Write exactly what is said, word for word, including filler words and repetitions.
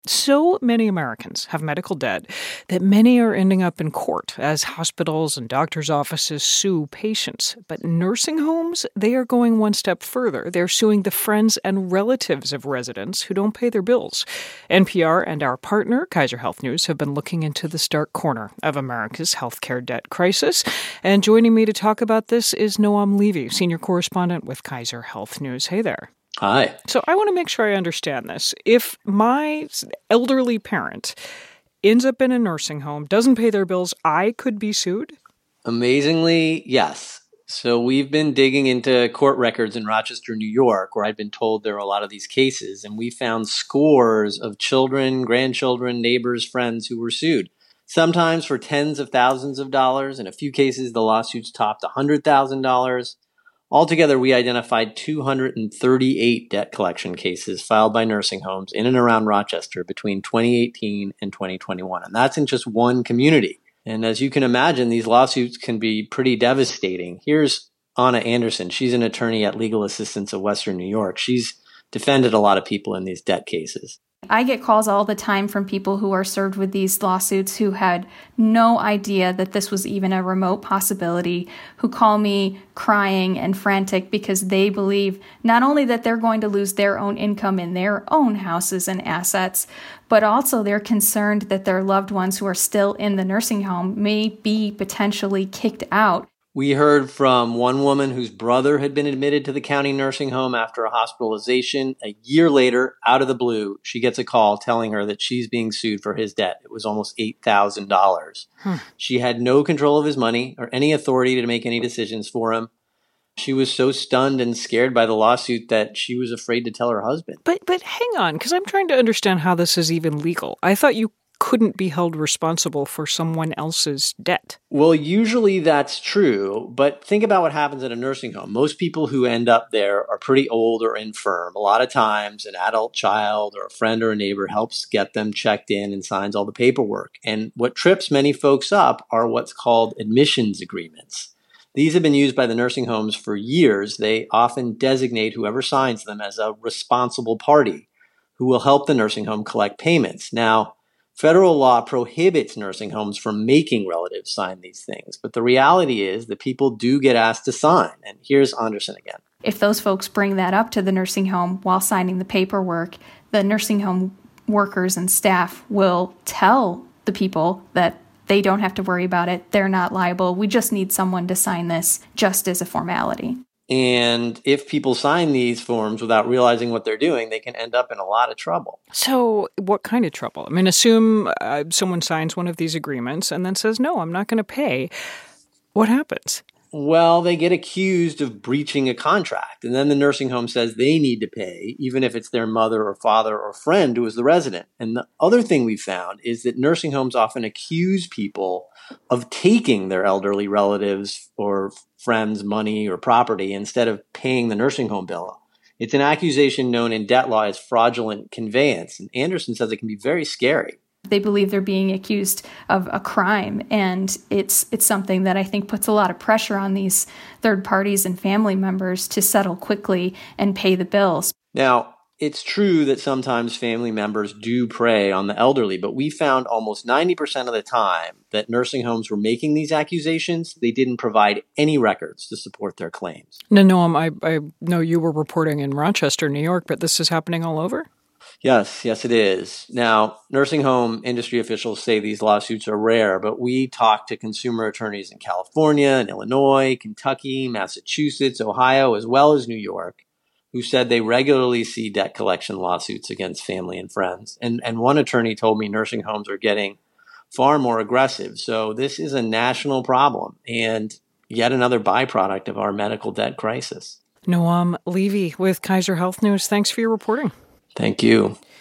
So many Americans have medical debt that many are ending up in court as hospitals and doctors' offices sue patients. But nursing homes, they are going one step further. They're suing the friends and relatives of residents who don't pay their bills. N P R and our partner, Kaiser Health News, have been looking into this dark corner of America's healthcare debt crisis. And joining me to talk about this is Noam Levy, senior correspondent with Kaiser Health News. Hey there. Hi. So I want to make sure I understand this. If my elderly parent ends up in a nursing home, doesn't pay their bills, I could be sued? Amazingly, yes. So we've been digging into court records in Rochester, New York, where I've been told there are a lot of these cases, and we found scores of children, grandchildren, neighbors, friends who were sued, sometimes for tens of thousands of dollars. In a few cases, the lawsuits topped one hundred thousand dollars. Altogether, we identified two hundred thirty-eight debt collection cases filed by nursing homes in and around Rochester between twenty eighteen and twenty twenty-one. And that's in just one community. And as you can imagine, these lawsuits can be pretty devastating. Here's Anna Anderson. She's an attorney at Legal Assistance of Western New York. She's defended a lot of people in these debt cases. I get calls all the time from people who are served with these lawsuits who had no idea that this was even a remote possibility, who call me crying and frantic because they believe not only that they're going to lose their own income in their own houses and assets, but also they're concerned that their loved ones who are still in the nursing home may be potentially kicked out. We heard from one woman whose brother had been admitted to the county nursing home after a hospitalization. A year later, out of the blue, she gets a call telling her that she's being sued for his debt. It was almost eight thousand dollars. Hmm. She had no control of his money or any authority to make any decisions for him. She was so stunned and scared by the lawsuit that she was afraid to tell her husband. But but hang on, because I'm trying to understand how this is even legal. I thought you couldn't be held responsible for someone else's debt. Well, usually that's true, but think about what happens at a nursing home. Most people who end up there are pretty old or infirm. A lot of times an adult child or a friend or a neighbor helps get them checked in and signs all the paperwork. And what trips many folks up are what's called admissions agreements. These have been used by the nursing homes for years. They often designate whoever signs them as a responsible party who will help the nursing home collect payments. Now, federal law prohibits nursing homes from making relatives sign these things, but the reality is that people do get asked to sign. And here's Anderson again. If those folks bring that up to the nursing home while signing the paperwork, the nursing home workers and staff will tell the people that they don't have to worry about it. They're not liable. We just need someone to sign this just as a formality. And if people sign these forms without realizing what they're doing, they can end up in a lot of trouble. So what kind of trouble? I mean, assume uh, someone signs one of these agreements and then says, no, I'm not going to pay. What happens? Well, they get accused of breaching a contract. And then the nursing home says they need to pay, even if it's their mother or father or friend who is the resident. And the other thing we found is that nursing homes often accuse people of taking their elderly relatives or friends' money or property instead of paying the nursing home bill. It's an accusation known in debt law as fraudulent conveyance. And Anderson says it can be very scary. They believe they're being accused of a crime, and it's it's something that I think puts a lot of pressure on these third parties and family members to settle quickly and pay the bills. Now, it's true that sometimes family members do prey on the elderly, but we found almost ninety percent of the time that nursing homes were making these accusations, they didn't provide any records to support their claims. No, Noam, I, I know you were reporting in Rochester, New York, but this is happening all over? Yes, yes, it is. Now, nursing home industry officials say these lawsuits are rare, but we talked to consumer attorneys in California and Illinois, Kentucky, Massachusetts, Ohio, as well as New York, who said they regularly see debt collection lawsuits against family and friends. And, and one attorney told me nursing homes are getting far more aggressive. So this is a national problem and yet another byproduct of our medical debt crisis. Noam Levy with Kaiser Health News. Thanks for your reporting. Thank you.